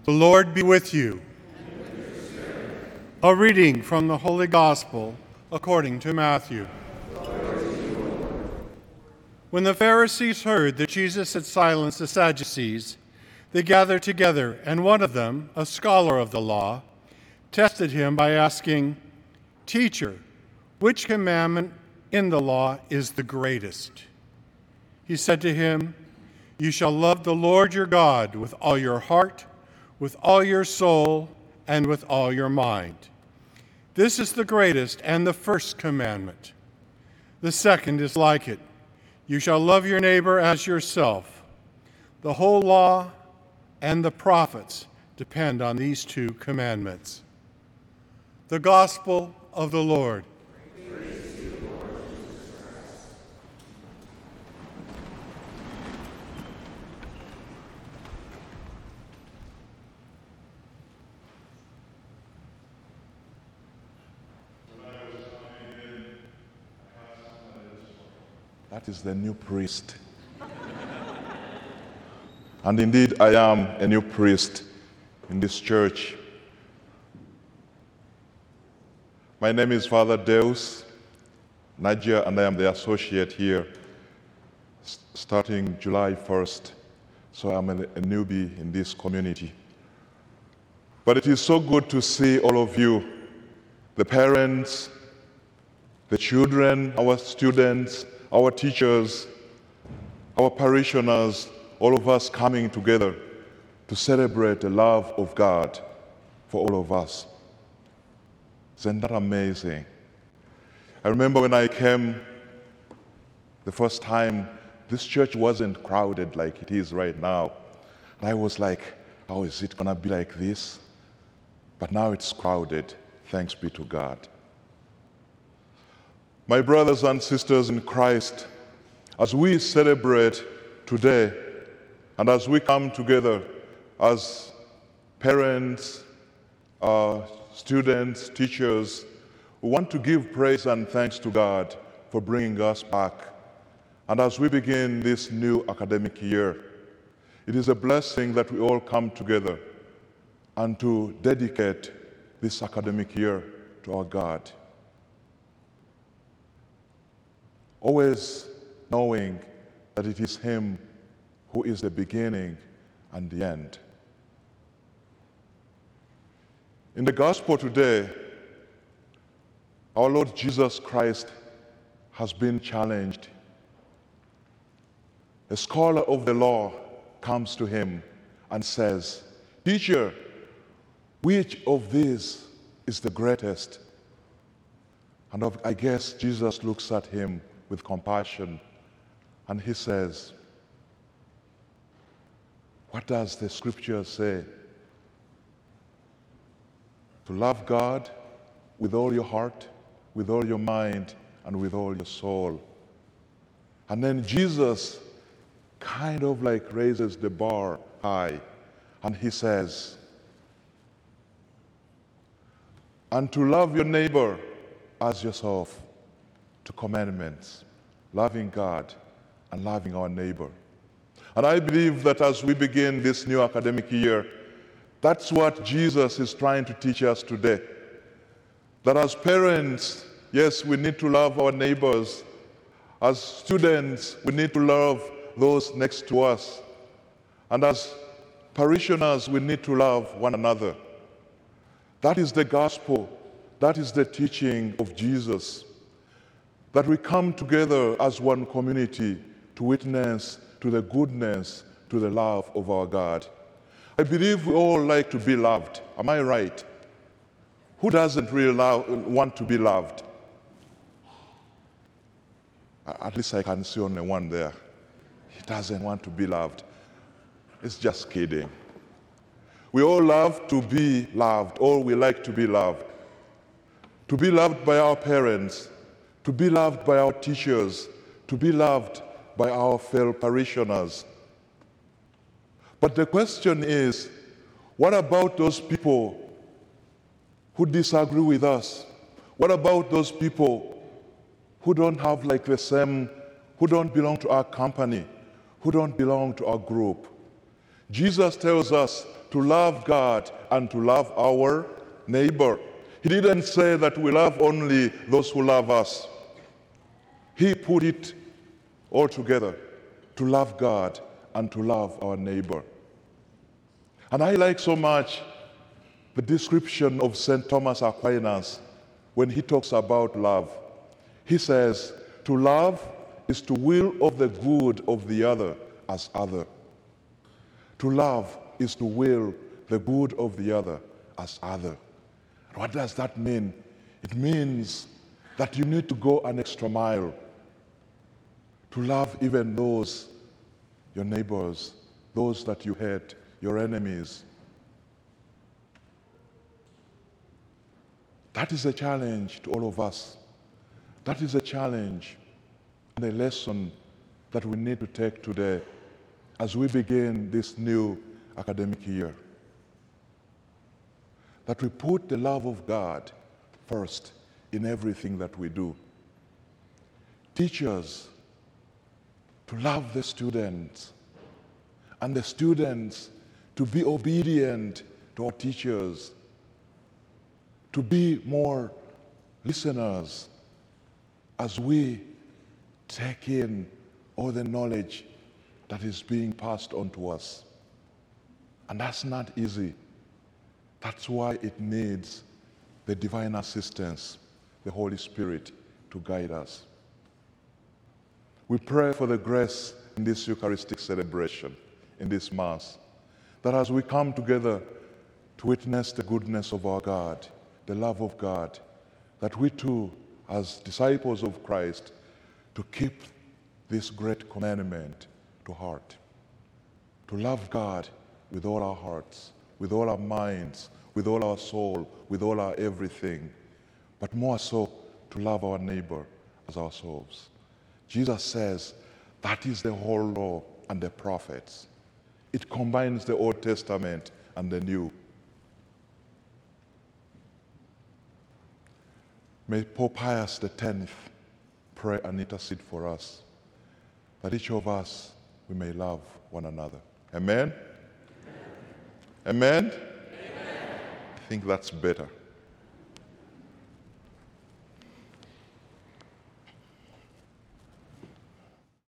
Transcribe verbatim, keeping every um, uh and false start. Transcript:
The Lord be with you. A reading from the Holy Gospel according to Matthew. When the Pharisees heard that Jesus had silenced the Sadducees, they gathered together, and one of them, a scholar of the law, tested him by asking, "Teacher, which commandment in the law is the greatest?" He said to him, "You shall love the Lord your God with all your heart, with all your soul, and with all your mind. This is the greatest and the first commandment. The second is like it. You shall love your neighbor as yourself. The whole law and the prophets depend on these two commandments." The Gospel of the Lord. That is the new priest. And indeed, I am a new priest in this church. My name is Father Deus Nadia, and I am the associate here starting July first. So I'm a, a newbie in this community. But it is so good to see all of you, the parents, the children, our students, our teachers, our parishioners, all of us coming together to celebrate the love of God for all of us. Isn't that amazing? I remember when I came the first time, this church wasn't crowded like it is right now. And I was like, how is it gonna be like this? But now it's crowded, thanks be to God. My brothers and sisters in Christ, as we celebrate today and as we come together as parents, uh, students, teachers, we want to give praise and thanks to God for bringing us back. And as we begin this new academic year, it is a blessing that we all come together and to dedicate this academic year to our God. Always knowing that it is Him who is the beginning and the end. In the Gospel today, our Lord Jesus Christ has been challenged. A scholar of the law comes to Him and says, "Teacher, which of these is the greatest?" And I guess Jesus looks at him with compassion, and He says, "What does the scripture say? To love God with all your heart, with all your mind, and with all your soul." And then Jesus kind of like raises the bar high, and He says, "And to love your neighbor as yourself." Two commandments, loving God and loving our neighbor. And I believe that as we begin this new academic year, that's what Jesus is trying to teach us today. That as parents, yes, we need to love our neighbors. As students, we need to love those next to us. And as parishioners, we need to love one another. That is the gospel. That is the teaching of Jesus. That we come together as one community to witness to the goodness, to the love of our God. I believe we all like to be loved. Am I right? Who doesn't really love, want to be loved? At least I can see only one there. He doesn't want to be loved. It's just kidding. We all love to be loved, or we like to be loved. To be loved by our parents, to be loved by our teachers, to be loved by our fellow parishioners. But the question is, what about those people who disagree with us? What about those people who don't have like the same, who don't belong to our company, who don't belong to our group? Jesus tells us to love God and to love our neighbor. He didn't say that we love only those who love us. He put it all together, to love God and to love our neighbor. And I like so much the description of Saint Thomas Aquinas when he talks about love. He says, to love is to will of the good of the other as other. To love is to will the good of the other as other. What does that mean? It means that you need to go an extra mile to love even those, your neighbors, those that you hate, your enemies. That is a challenge to all of us. That is a challenge and a lesson that we need to take today as we begin this new academic year. That we put the love of God first in everything that we do. Teachers, to love the students, and the students to be obedient to our teachers, to be more listeners as we take in all the knowledge that is being passed on to us. And that's not easy. That's why it needs the divine assistance, the Holy Spirit, to guide us. We pray for the grace in this Eucharistic celebration, in this Mass, that as we come together to witness the goodness of our God, the love of God, that we too, as disciples of Christ, to keep this great commandment to heart, to love God with all our hearts, with all our minds, with all our soul, with all our everything, but more so to love our neighbor as ourselves. Jesus says that is the whole law and the prophets. It combines the Old Testament and the New. May Pope Pius the tenth pray and intercede for us, that each of us, we may love one another. Amen? Amen? Amen? I think that's better.